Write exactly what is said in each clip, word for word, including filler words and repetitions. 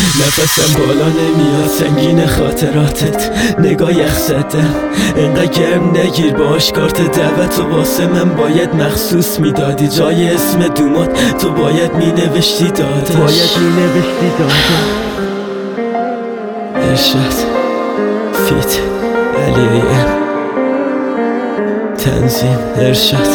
نفسم بالا نمیاد، سنگین خاطراتت، نگاه یخ زدم انقدر گرم نگیر باش. کارت دعوت و واسه من باید مخصوص میدادی، جای اسم دومات تو باید مینوشتی دادش، باید مینوشتی دادش. ارشاد فیت علی ام تنظیم ارشاد.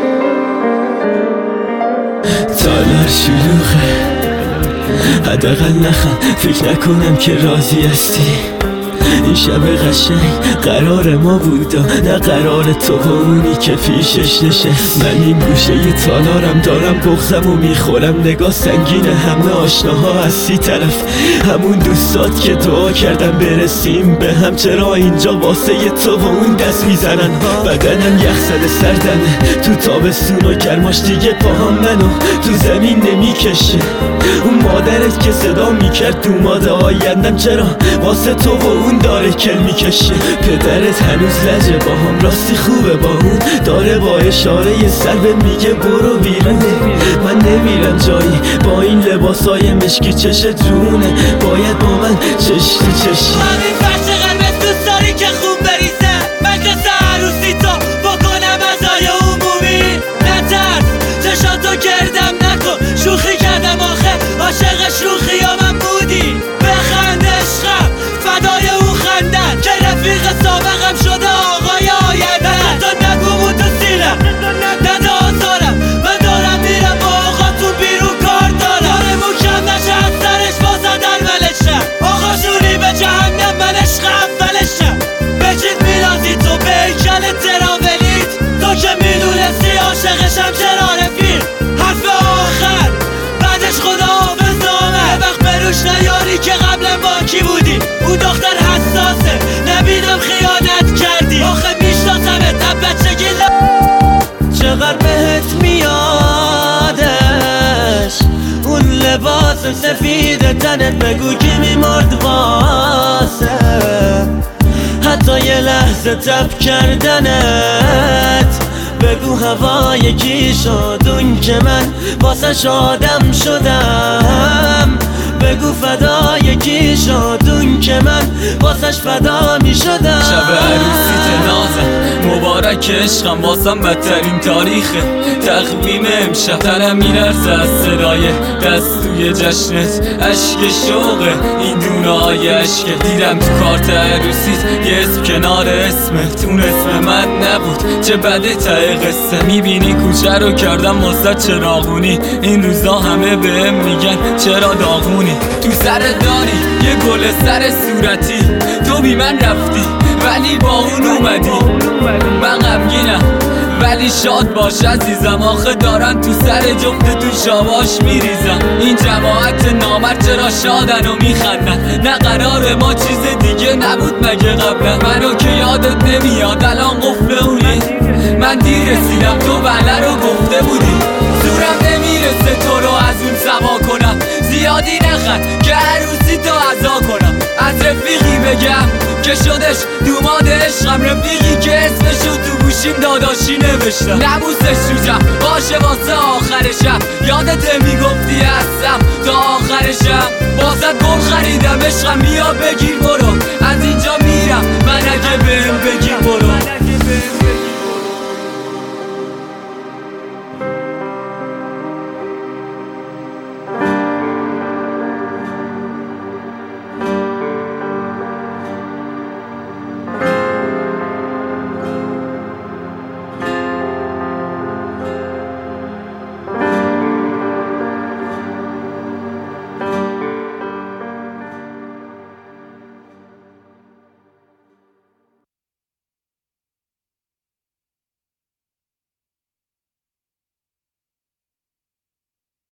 تالار شلوغه، حداقل نخند، فکر نکنم که راضی هستی. این شب قشنگ قرار ما بودا، نه قرار تو و اونی که پیشش نشست. من این گوشه ی تالارم دارم بغضم و میخورم، نگاه سنگین همه آشناها از سی طرف، همون دوستات که دعا کردم برسیم به هم. چرا اینجا واسه ی تو و اون دست میزنن؟ بدنم یخ زده سردمه تو تابستون و گرماش، دیگه پاهم منو تو زمین نمیکشه. اون مادرت که صدا میکرد دوماد آیندم، چرا واسه تو و اون داره کل میکشه؟ پدرت هنوز لجه با هم، راستی خوبه با اون داره با اشاره ی سر به میگه برو بیرون. من نمیرم جایی با این لباسای مشکی، چشت رونه باید با من چش تو چشی. همین فرش قرمز دوست داری که خون بریزه، مجلس عروسی تو بکنم ازای عمومی. نترس چشاتو گردم نکن، شوخی کردم آخه عاشق شوخی ها من بودی. بخند عشقم فدای اون خندن که رفیق سابقم شده آقای آینده. تو نگومون تو سینم نده آزارم، من دارم میرم با آقاتون بیرون کار دارم. داره موکم نشه از سرش بازن در ولشم، آقا شونی به جهنم من عشق اولشم. بچید میلازی تو به ایکل تراولیت، تو که میدونستی عاشقشم چرا رفیق. حرف آخر بعدش خدا حافظ نامه، وقت بروش نیاری که قبل ما کی بودی. اون دختر حساسه نبیدم خیانت کردی، آخه میشناسمه تب بچگی. چقدر بهت میادش اون لباس سفید تنت، بگو کی میمرد واسه حتی یه لحظه تب کردنت. بگو هوای کی شد اون که من واسه شادم شدم، بگو فدای کی شد اون که من واسش فدا می شدم. شب عروسیت نازم مبارک عشقم، واسم بدترین تاریخه تقویم امشب. تنم میلرزه از صدای دستوی جشنت، اشک شوقه این دونه های عشقه. دیدم تو کارت عروسیت یه اسم کنار اسمت، اون اسم من نبود، چه بده ته قصه. میبینی کوچه رو کردم واسه چراغونی، این روزا همه بهم میگن چرا داغونی. تو سر داری یه گل سر صورتی، تو بی من رفتی ولی با اون اومدی. من غمگینم ولی شاد باش عزیزم، آخه دارن تو سر جفت تو شاباش میریزم. این جماعت نامرد چرا شادن و میخندن؟ نه قرار ما چیز دیگه نبود مگه قبلا؟ منو که یادت نمیاد الان قفل اونی؟ من دیر رسیدم تو بله رو گفته بودی. زورم نمیرسه تو رو از اون سوا کنم، زیادی نخند که عروسی تو عزا کنم. از رفیقی بگم که شدش دوماد عشقم، رفیقی که اسمشو تو گوشیم داداشی نوشتم. نبوسش شوجم باشه واسه آخر شب، یادت میگفتی هستم تا آخر شب. واسه گل خریدم عشقم، بیا بگیر برو